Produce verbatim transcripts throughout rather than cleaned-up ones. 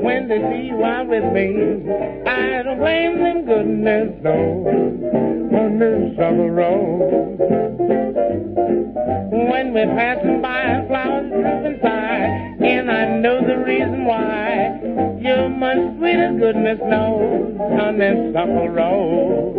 when they see you out with me. I don't blame them, goodness knows, on this summer road. When we're passing by, flowers droop inside, and I know the reason why. You're much sweeter, goodness knows, on this summer road.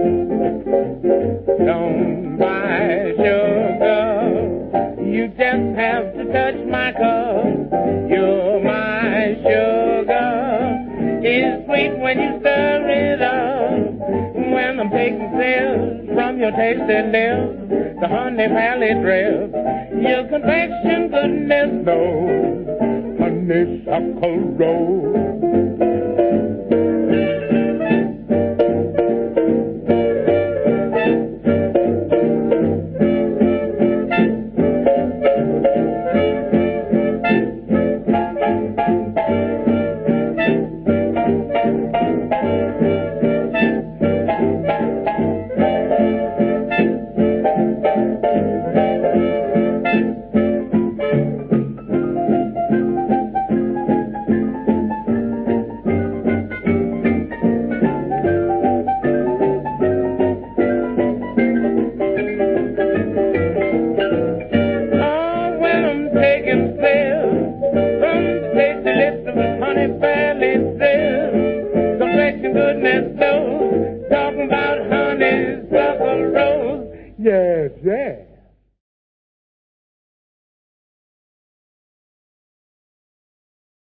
Don't buy sugar, you just have to touch my cup. You're my sugar, it's sweet when you stir it up. When I'm taking sips from your tasty lips, the honey valley drips. Your complexion, goodness knows, honeysuckle rose. Goodness knows